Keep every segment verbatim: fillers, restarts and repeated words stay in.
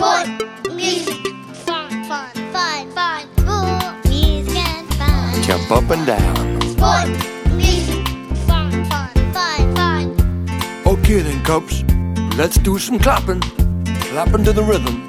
Sport, music, fun, fun, fun, fun. Sport, music and fun. Jump up and down. Sport, music, fun, fun, fun, fun. Okay then, Cubs, let's do some clapping. Clapping to the rhythm.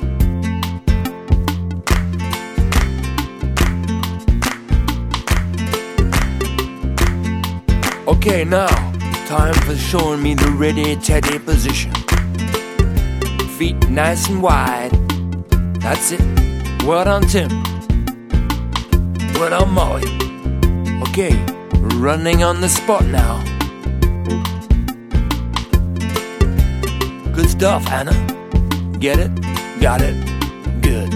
Okay, now, time for showing me the ready teddy position. Feet nice and wide. That's it. Well done, Tim. Well done, Molly. Okay, running on the spot now. Good stuff, Hannah. Get it? Got it? Good.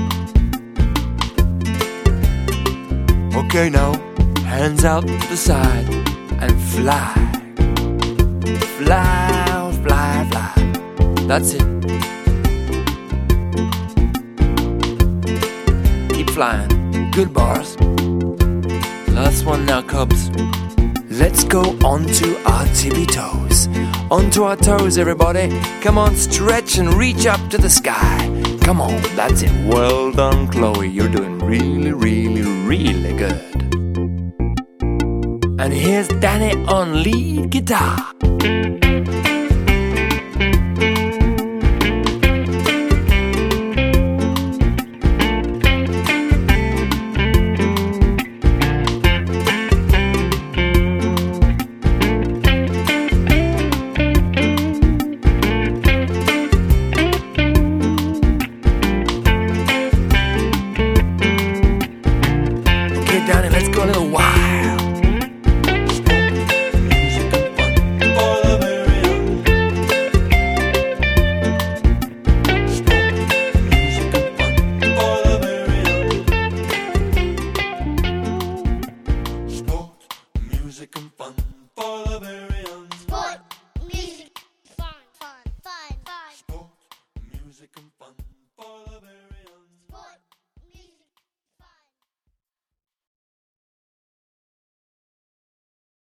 Okay, now, hands out the side and fly. Fly, fly, fly. That's it. Keep flying. Good bars. Last one now, Cubs. Let's go onto our tippy toes. Onto our toes, everybody. Come on, stretch and reach up to the sky. Come on, that's it. Well done, Chloe. You're doing really, really, really good. And here's Danny on lead guitar.